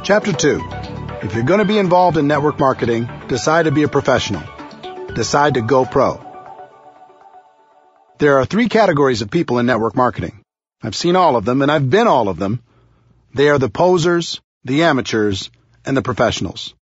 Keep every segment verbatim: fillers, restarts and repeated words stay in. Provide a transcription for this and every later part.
Chapter two. If you're going to be involved in network marketing, decide to be a professional. Decide to go pro. There are three categories of people in network marketing. I've seen all of them, and I've been all of them. They are the posers, the amateurs, and the professionals.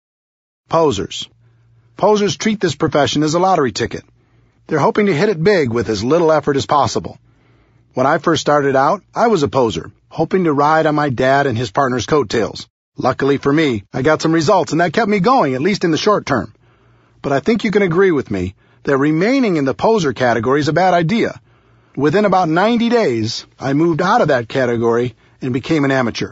Posers. Posers treat this profession as a lottery ticket. They're hoping to hit it big with as little effort as possible. When I first started out, I was a poser, hoping to ride on my dad and his partner's coattails. Luckily for me, I got some results, and that kept me going, at least in the short term. But I think you can agree with me that remaining in the poser category is a bad idea. Within about ninety days, I moved out of that category and became an amateur.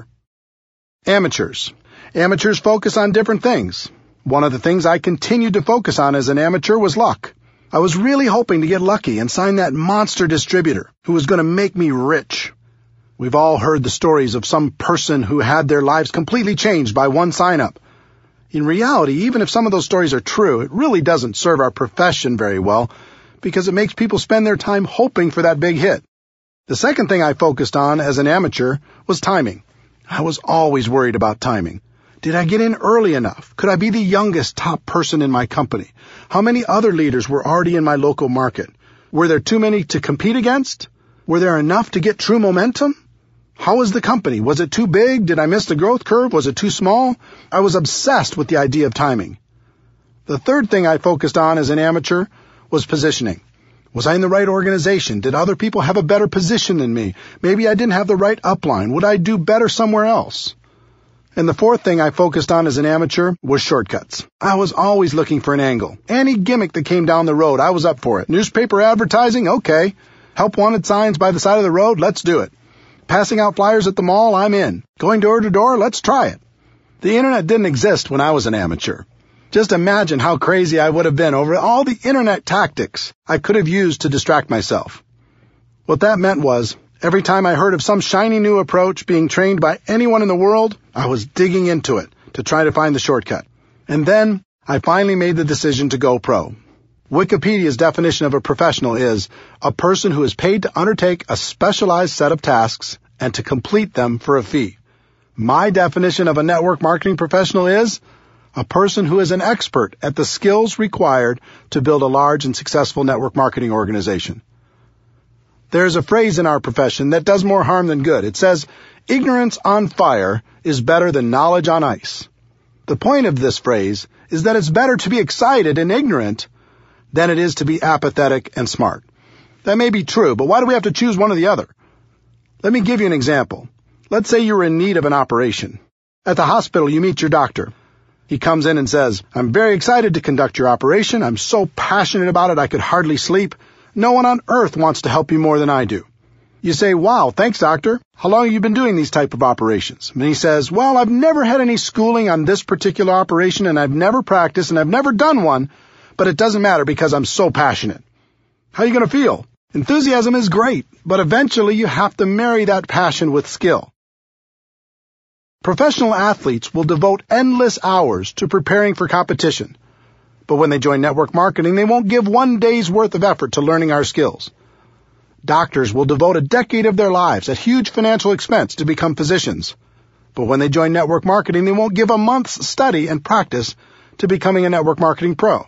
Amateurs. Amateurs focus on different things. One of the things I continued to focus on as an amateur was luck. I was really hoping to get lucky and sign that monster distributor who was going to make me rich. We've all heard the stories of some person who had their lives completely changed by one sign-up. In reality, even if some of those stories are true, it really doesn't serve our profession very well because it makes people spend their time hoping for that big hit. The second thing I focused on as an amateur was timing. I was always worried about timing. Did I get in early enough? Could I be the youngest top person in my company? How many other leaders were already in my local market? Were there too many to compete against? Were there enough to get true momentum? How was the company? Was it too big? Did I miss the growth curve? Was it too small? I was obsessed with the idea of timing. The third thing I focused on as an amateur was positioning. Was I in the right organization? Did other people have a better position than me? Maybe I didn't have the right upline. Would I do better somewhere else? And the fourth thing I focused on as an amateur was shortcuts. I was always looking for an angle. Any gimmick that came down the road, I was up for it. Newspaper advertising? Okay. Help wanted signs by the side of the road? Let's do it. Passing out flyers at the mall? I'm in. Going door to door? Let's try it. The internet didn't exist when I was an amateur. Just imagine how crazy I would have been over all the internet tactics I could have used to distract myself. What that meant was, every time I heard of some shiny new approach being trained by anyone in the world, I was digging into it to try to find the shortcut. And then I finally made the decision to go pro. Wikipedia's definition of a professional is a person who is paid to undertake a specialized set of tasks and to complete them for a fee. My definition of a network marketing professional is a person who is an expert at the skills required to build a large and successful network marketing organization. There's a phrase in our profession that does more harm than good. It says, ignorance on fire is better than knowledge on ice. The point of this phrase is that it's better to be excited and ignorant than it is to be apathetic and smart. That may be true, but why do we have to choose one or the other? Let me give you an example. Let's say you're in need of an operation. At the hospital, you meet your doctor. He comes in and says, I'm very excited to conduct your operation. I'm so passionate about it I could hardly sleep. No one on earth wants to help you more than I do. You say, wow, thanks, doctor. How long have you been doing these type of operations? And he says, well, I've never had any schooling on this particular operation, and I've never practiced, and I've never done one, but it doesn't matter because I'm so passionate. How are you going to feel? Enthusiasm is great, but eventually you have to marry that passion with skill. Professional athletes will devote endless hours to preparing for competition. But when they join network marketing, they won't give one day's worth of effort to learning our skills. Doctors will devote a decade of their lives at huge financial expense to become physicians. But when they join network marketing, they won't give a month's study and practice to becoming a network marketing pro.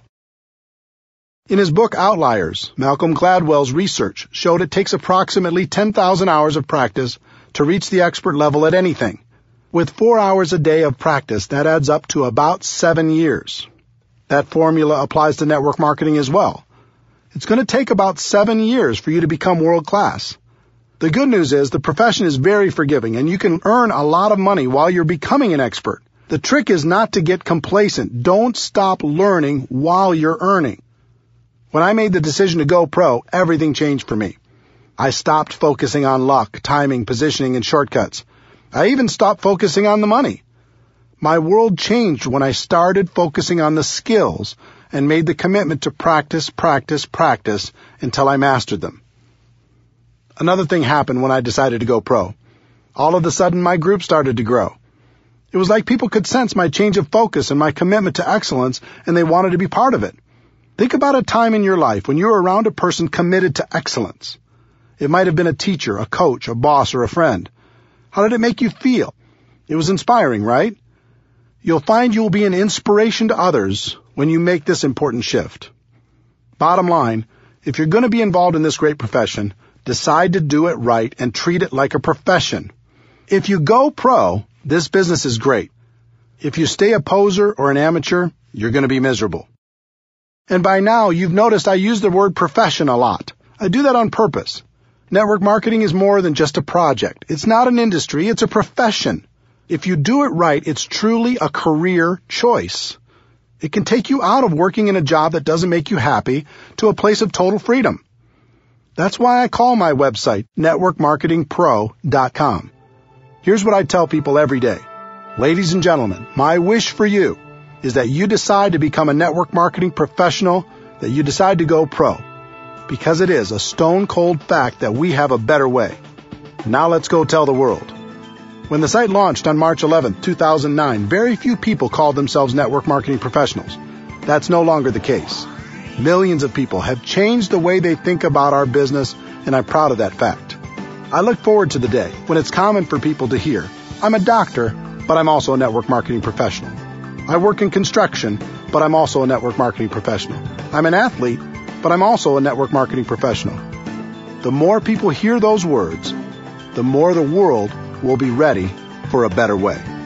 In his book Outliers, Malcolm Gladwell's research showed it takes approximately ten thousand hours of practice to reach the expert level at anything. With four hours a day of practice, that adds up to about seven years. That formula applies to network marketing as well. It's going to take about seven years for you to become world class. The good news is the profession is very forgiving, and you can earn a lot of money while you're becoming an expert. The trick is not to get complacent. Don't stop learning while you're earning. When I made the decision to go pro, everything changed for me. I stopped focusing on luck, timing, positioning, and shortcuts. I even stopped focusing on the money. My world changed when I started focusing on the skills and made the commitment to practice, practice, practice until I mastered them. Another thing happened when I decided to go pro. All of a sudden, my group started to grow. It was like people could sense my change of focus and my commitment to excellence, and they wanted to be part of it. Think about a time in your life when you were around a person committed to excellence. It might have been a teacher, a coach, a boss, or a friend. How did it make you feel? It was inspiring, right? You'll find you'll be an inspiration to others when you make this important shift. Bottom line, if you're going to be involved in this great profession, decide to do it right and treat it like a profession. If you go pro, this business is great. If you stay a poser or an amateur, you're going to be miserable. And by now, you've noticed I use the word profession a lot. I do that on purpose. Network marketing is more than just a project. It's not an industry, it's a profession. If you do it right, it's truly a career choice. It can take you out of working in a job that doesn't make you happy to a place of total freedom. That's why I call my website network marketing pro dot com. Here's what I tell people every day. Ladies and gentlemen, my wish for you is that you decide to become a network marketing professional, that you decide to go pro. Because it is a stone-cold fact that we have a better way. Now let's go tell the world. When the site launched on March eleventh, two thousand nine, very few people called themselves network marketing professionals. That's no longer the case. Millions of people have changed the way they think about our business, and I'm proud of that fact. I look forward to the day when it's common for people to hear, I'm a doctor, but I'm also a network marketing professional. I work in construction, but I'm also a network marketing professional. I'm an athlete, but I'm also a network marketing professional. The more people hear those words, the more the world will be ready for a better way.